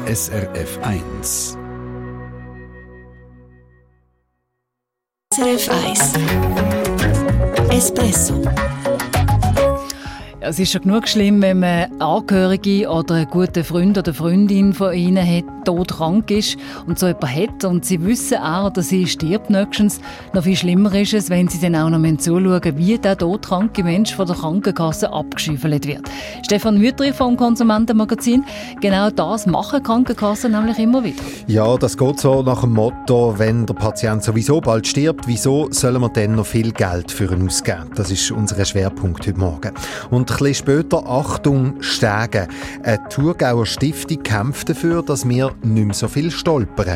SRF 1. SRF 1 Espresso. Es ist schon genug schlimm, wenn man Angehörige oder einen guten Freund oder Freundin von ihnen hat, todkrank ist und so jemand hat und sie wissen auch, dass sie stirbt nächstens. Noch viel schlimmer ist es, wenn sie dann auch noch zuschauen müssen, wie der todkranke Mensch von der Krankenkasse abgeschüffelt wird. Stefan Wüttrich vom Konsumentenmagazin. Genau das machen Krankenkassen nämlich immer wieder. Ja, das geht so nach dem Motto, wenn der Patient sowieso bald stirbt, wieso sollen wir dann noch viel Geld für ihn ausgeben? Das ist unser Schwerpunkt heute Morgen. Und ein bisschen später, Achtung, Stegen. Eine Thurgauer Stiftung kämpft dafür, dass wir nicht mehr so viel stolpern.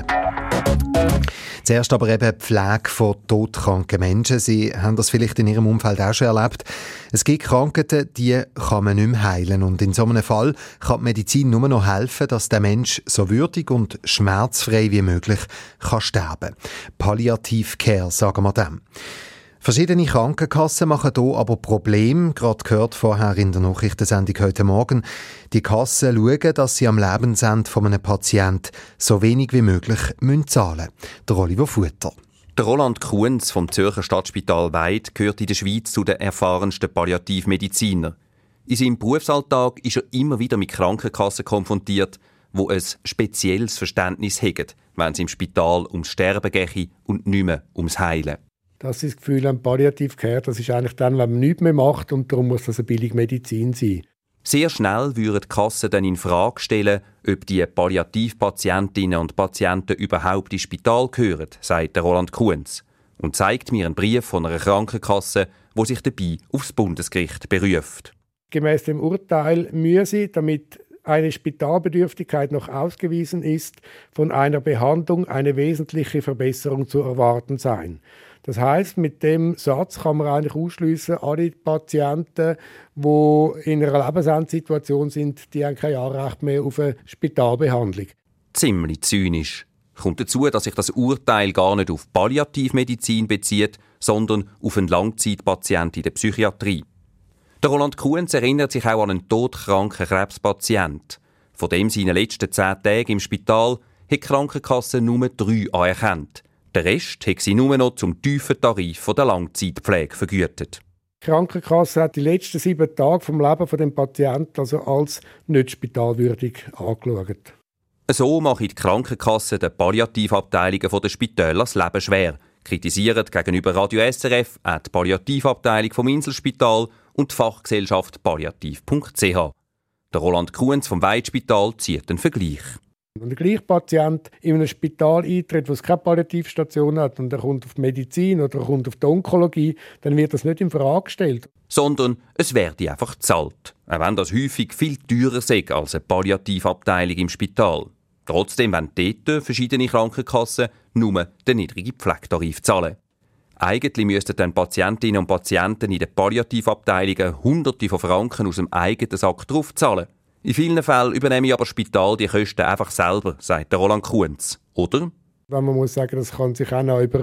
Zuerst aber eben die Pflege von todkranken Menschen. Sie haben das vielleicht in Ihrem Umfeld auch schon erlebt. Es gibt Krankheiten, die kann man nicht mehr heilen. Und in so einem Fall kann die Medizin nur noch helfen, dass der Mensch so würdig und schmerzfrei wie möglich kann sterben. Palliative Care, sagen wir dem. Verschiedene Krankenkassen machen hier aber Probleme. Gerade gehört vorher in der Nachrichtensendung heute Morgen. Die Kassen schauen, dass sie am Lebensende von einem Patienten so wenig wie möglich zahlen müssen. Der Oliver Futter. Der Roland Kuhns vom Zürcher Stadtspital Weid gehört in der Schweiz zu den erfahrensten Palliativmedizinern. In seinem Berufsalltag ist er immer wieder mit Krankenkassen konfrontiert, die ein spezielles Verständnis haben, wenn es im Spital ums Sterben geht und nicht mehr ums Heilen. Das ist das Gefühl an Palliative Care, das ist eigentlich dann, wenn man nichts mehr macht und darum muss das eine billige Medizin sein. Sehr schnell würden die Kassen dann in Frage stellen, ob die Palliativpatientinnen und Patienten überhaupt ins Spital gehören, sagt der Roland Kuhns und zeigt mir einen Brief von einer Krankenkasse, wo sich dabei aufs Bundesgericht beruft. Gemäss dem Urteil müsse, damit eine Spitalbedürftigkeit noch ausgewiesen ist, von einer Behandlung eine wesentliche Verbesserung zu erwarten sein. Das heisst, mit dem Satz kann man eigentlich ausschliessen, alle Patienten, die in einer Lebensendsituation sind, die haben kein Anrecht mehr auf eine Spitalbehandlung. Ziemlich zynisch. Kommt dazu, dass sich das Urteil gar nicht auf Palliativmedizin bezieht, sondern auf einen Langzeitpatienten in der Psychiatrie. Der Roland Kuhns erinnert sich auch an einen todkranken Krebspatienten. Von dem seine letzten 10 Tage im Spital hat die Krankenkasse nur 3 anerkannt. Der Rest hat sie nur noch zum tiefen Tarif der Langzeitpflege vergütet. Die Krankenkasse hat die letzten 7 Tage vom Leben des Patienten also als nicht spitalwürdig angeschaut. So machen die Krankenkassen den Palliativabteilungen der Spitäler das Leben schwer, kritisieren gegenüber Radio SRF auch die Palliativabteilung vom Inselspital und die Fachgesellschaft palliativ.ch. Der Roland Kuhns vom Weidspital zieht einen Vergleich. Wenn der gleiche Patient in einem Spital eintritt, wo es keine Palliativstation hat und er kommt auf die Medizin oder er kommt auf die Onkologie, dann wird das nicht in Frage gestellt. Sondern es werde einfach gezahlt, auch wenn das häufig viel teurer sei als eine Palliativabteilung im Spital. Trotzdem wollen dort verschiedene Krankenkassen nur den niedrigen Pflegetarif zahlen. Eigentlich müssten dann Patientinnen und Patienten in den Palliativabteilungen Hunderte von Franken aus dem eigenen Sack draufzahlen. In vielen Fällen übernehme aber das Spital die Kosten einfach selber, sagt der Roland Kuhns. Oder? Wenn man muss sagen, das kann sich auch noch über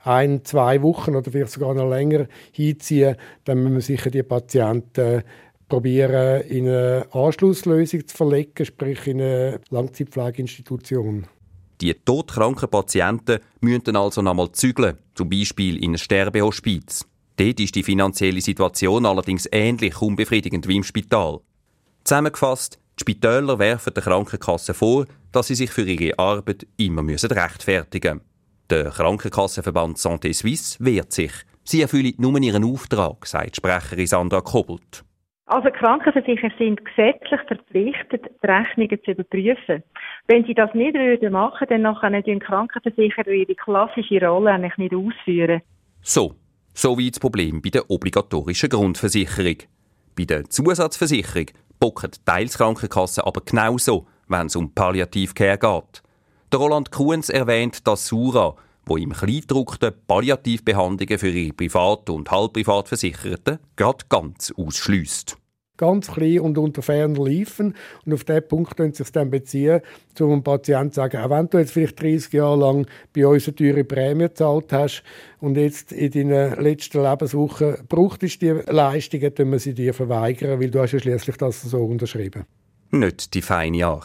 1-2 Wochen oder vielleicht sogar noch länger hinziehen, dann müssen wir sicher die Patienten probieren, in eine Anschlusslösung zu verlegen, sprich in eine Langzeitpflegeinstitution. Die todkranken Patienten müssen dann also noch einmal zügeln, zum Beispiel in ein Sterbehospiz. Dort ist die finanzielle Situation allerdings ähnlich unbefriedigend wie im Spital. Zusammengefasst, die Spitäler werfen der Krankenkasse vor, dass sie sich für ihre Arbeit immer rechtfertigen müssen. Der Krankenkassenverband Santé Suisse wehrt sich. Sie erfüllen nur ihren Auftrag, sagt Sprecherin Sandra Kobelt. Also Krankenversicherer sind gesetzlich verpflichtet, die Rechnungen zu überprüfen. Wenn sie das nicht machen würden, dann können die Krankenversicherer ihre klassische Rolle eigentlich nicht ausführen. So wie das Problem bei der obligatorischen Grundversicherung. Bei der Zusatzversicherung bocken die Teilskrankenkassen aber genauso, wenn es um Palliative Care geht. Der Roland Kuhns erwähnt das SURA, wo im Kleingedruckten Palliativbehandlungen für ihre Privat- und Halbprivatversicherten gerade ganz ausschliesst. Ganz klein und unter ferner Liefen. Und auf diesen Punkt können Sie sich dann beziehen, um dem Patienten zu sagen, auch wenn du jetzt vielleicht 30 Jahre lang bei uns eine teure Prämie gezahlt hast und jetzt in deinen letzten Lebenswochen brauchtest die Leistungen, dann müssen sie dir verweigern, weil du hast ja schliesslich das so unterschrieben. Nicht die feine Art.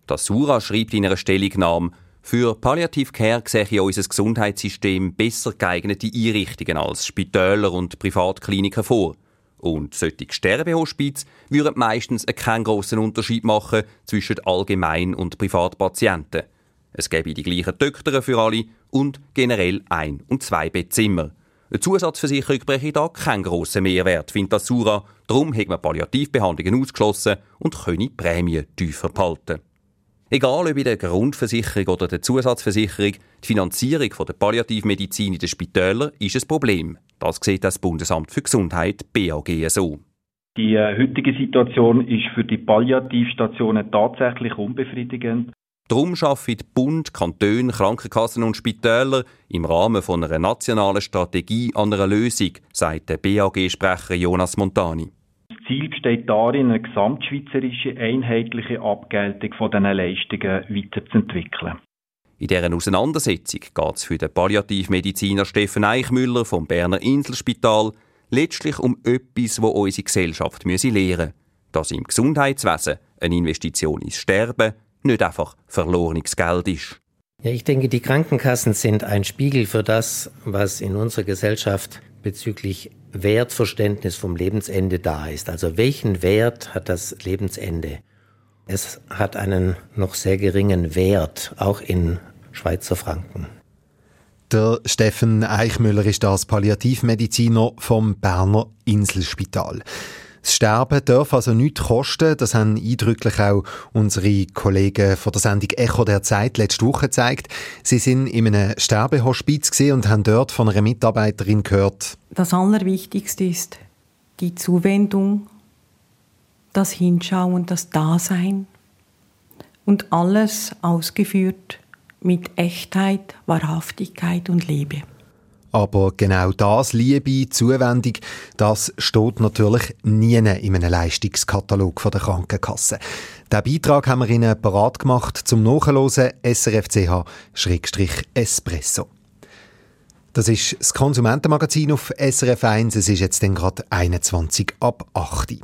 Das Sura schreibt in einer Stellungnahme, für Palliative Care sehe unser Gesundheitssystem besser geeignete Einrichtungen als Spitäler und Privatkliniken vor. Und solche Sterbehospiz würden meistens keinen grossen Unterschied machen zwischen Allgemein- und Privatpatienten. Es gäbe die gleichen Töchter für alle und generell 1- und 2-Bettzimmer. Eine Zusatzversicherung bräche da keinen grossen Mehrwert, findet das Sura. Darum hat man Palliativbehandlungen ausgeschlossen und könne Prämien tiefer behalten. Egal ob in der Grundversicherung oder der Zusatzversicherung, die Finanzierung der Palliativmedizin in den Spitälern ist ein Problem. Das sieht das Bundesamt für Gesundheit, BAG, so. Die heutige Situation ist für die Palliativstationen tatsächlich unbefriedigend. Darum arbeiten Bund, Kantone, Krankenkassen und Spitäler im Rahmen von einer nationalen Strategie an einer Lösung, sagt der BAG-Sprecher Jonas Montani. Das Ziel besteht darin, eine gesamtschweizerische, einheitliche Abgeltung von diesen Leistungen weiterzuentwickeln. In dieser Auseinandersetzung geht es für den Palliativmediziner Steffen Eichmüller vom Berner Inselspital letztlich um etwas, das unsere Gesellschaft lernen müsse. Dass im Gesundheitswesen eine Investition ins Sterben nicht einfach verlorenes Geld ist. Ja, ich denke, die Krankenkassen sind ein Spiegel für das, was in unserer Gesellschaft bezüglich Wertverständnis vom Lebensende da ist. Also welchen Wert hat das Lebensende? Es hat einen noch sehr geringen Wert, auch in Schweizer Franken. Der Steffen Eichmüller ist das Palliativmediziner vom Berner Inselspital. Das Sterben darf also nichts kosten. Das haben eindrücklich auch unsere Kollegen von der Sendung «Echo der Zeit» letzte Woche gezeigt. Sie sind in einem Sterbehospiz und haben dort von einer Mitarbeiterin gehört: Das Allerwichtigste ist die Zuwendung, das Hinschauen, das Dasein und alles ausgeführt mit Echtheit, Wahrhaftigkeit und Liebe. Aber genau das, Liebe, Zuwendung, das steht natürlich nie in einem Leistungskatalog der Krankenkasse. Diesen Beitrag haben wir Ihnen parat gemacht zum Nachhören, srfch/espresso. Das ist das Konsumentenmagazin auf SRF 1. Es ist jetzt gerade 21 ab 8.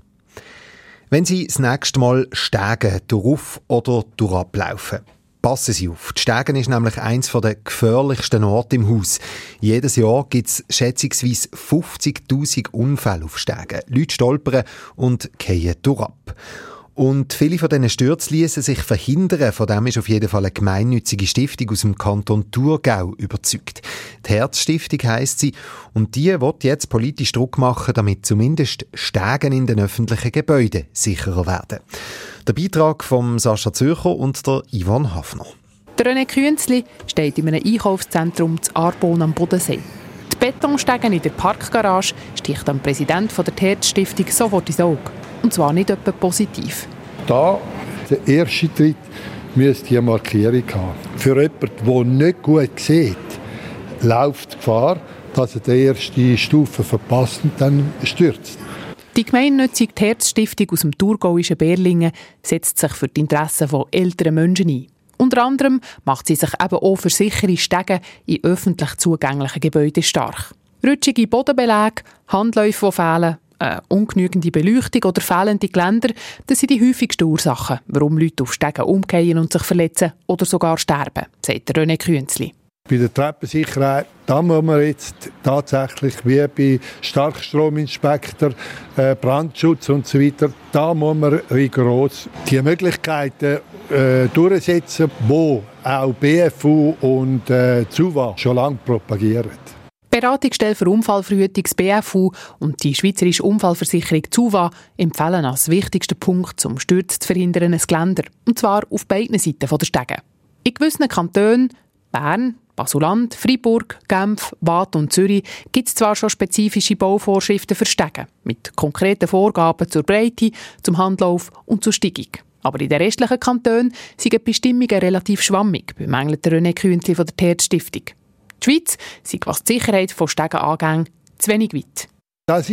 Wenn Sie das nächste Mal Stege durchauf oder durchab laufen, passen Sie auf. Die Stegen ist nämlich eines der gefährlichsten Orte im Haus. Jedes Jahr gibt es schätzungsweise 50'000 Unfälle auf Stegen. Leute stolpern und fallen durchab. Und viele von diesen Stürzen liessen sich verhindern. Von dem ist auf jeden Fall eine gemeinnützige Stiftung aus dem Kanton Thurgau überzeugt. Die Herzstiftung heisst sie, und die will jetzt politisch Druck machen, damit zumindest Stegen in den öffentlichen Gebäuden sicherer werden. Der Beitrag von Sascha Zürcher und der Yvonne Hafner. Der René Künzli steht in einem Einkaufszentrum zu Arbon am Bodensee. Die Betonstegen in der Parkgarage sticht am Präsident der Herzstiftung sofort ins Auge. Und zwar nicht etwa positiv. Da, der erste Tritt, müsste hier eine Markierung haben. Für jemanden, der nicht gut sieht, läuft die Gefahr, dass er die erste Stufe verpasst und dann stürzt. Die gemeinnützige Herzstiftung aus dem thurgauischen Berlingen setzt sich für die Interessen von älteren Menschen ein. Unter anderem macht sie sich eben auch für sichere Stege in öffentlich zugänglichen Gebäuden stark. Rutschige Bodenbeläge, Handläufe, die fehlen, ungenügende Beleuchtung oder fehlende Geländer, das sind die häufigsten Ursachen, warum Leute auf Stegen umfallen und sich verletzen oder sogar sterben, sagt René Künzli. Bei der Treppensicherheit, da muss man jetzt tatsächlich, wie bei Starkstrominspektor, Brandschutz und so weiter, da muss man rigoros die Möglichkeiten durchsetzen, die auch BFU und ZUVA schon lange propagieren. Die Beratungsstelle für Unfallverhütung BFU und die Schweizerische Unfallversicherung ZUVA empfehlen als wichtigsten Punkt, um Stürze zu verhindern, ein Geländer. Und zwar auf beiden Seiten der Stege. In gewissen Kantonen, Bern, Basel-Land, Freiburg, Genf, Waadt und Zürich, gibt es zwar schon spezifische Bauvorschriften für Stege, mit konkreten Vorgaben zur Breite, zum Handlauf und zur Steigung. Aber in den restlichen Kantonen sind die Bestimmungen relativ schwammig, bemängelt René Künzli von der Herzstiftung. Die Schweiz sind, was die Sicherheit von Stegen angeht, zu wenig weit. Das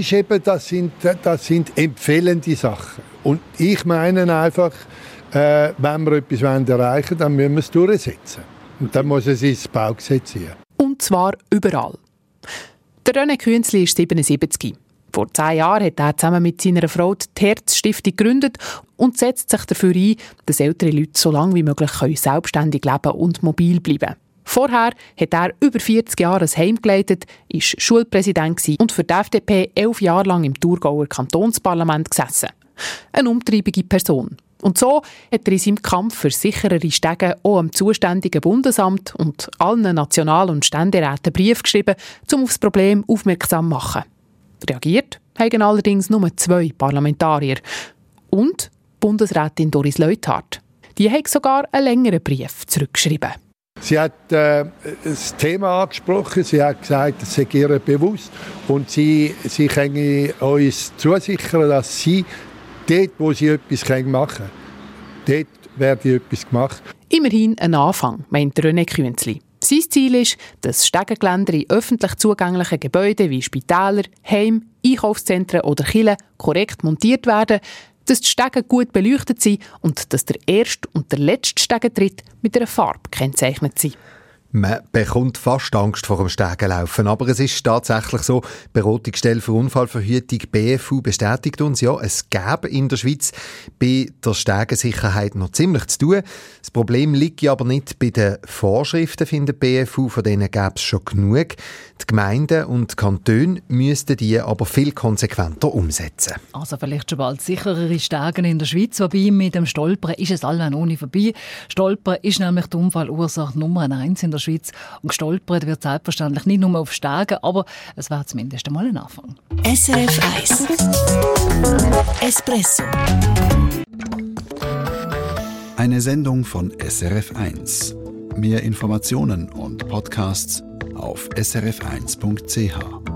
sind empfehlende Sachen. Und ich meine einfach, wenn wir etwas erreichen wollen, dann müssen wir es durchsetzen. Und dann muss es ins Baugesetz ziehen. Und zwar überall. Der René Künzli ist 77. Vor 10 Jahren hat er zusammen mit seiner Frau die Herz-Stiftung gegründet und setzt sich dafür ein, dass ältere Leute so lange wie möglich selbstständig leben und mobil bleiben können. Vorher hat er über 40 Jahre ein Heim geleitet, war Schulpräsident und für die FDP 11 Jahre lang im Thurgauer Kantonsparlament gesessen. Eine umtriebige Person. Und so hat er in seinem Kampf für sicherere Stege auch am zuständigen Bundesamt und allen National- und Ständeräten Brief geschrieben, um auf das Problem aufmerksam zu machen. Reagiert haben allerdings nur 2 Parlamentarier. Und Bundesrätin Doris Leuthard. Die hat sogar einen längeren Brief zurückgeschrieben. Sie hat das Thema angesprochen, sie hat gesagt, es sei ihr bewusst und sie können uns zusichern, dass sie dort, wo sie etwas machen können, dort werde etwas gemacht. Immerhin ein Anfang, meint René Künzli. Sein Ziel ist, dass Stegengeländer in öffentlich zugänglichen Gebäuden wie Spitäler, Heim, Einkaufszentren oder Kirchen korrekt montiert werden, dass die Stege gut beleuchtet sind und dass der erste und der letzte Stegentritt mit einer Farbe gekennzeichnet sind. Man bekommt fast Angst vor dem Stegenlaufen, aber es ist tatsächlich so, die Beratungsstelle für Unfallverhütung BFU bestätigt uns, ja, es gäbe in der Schweiz bei der Stegensicherheit noch ziemlich zu tun. Das Problem liegt aber nicht bei den Vorschriften, findet die BFU, von denen gäbe es schon genug. Die Gemeinden und die Kantone müssten die aber viel konsequenter umsetzen. Also vielleicht schon bald sicherere Stegen in der Schweiz, wobei mit dem Stolpern ist es allweil ohne vorbei. Stolpern ist nämlich die Unfallursache Nummer 1 in der Schweiz. Und gestolpert wird selbstverständlich nicht nur auf Stegen, aber es wäre zumindest einmal ein Anfang. SRF 1 Espresso. Eine Sendung von SRF 1. Mehr Informationen und Podcasts auf srf1.ch.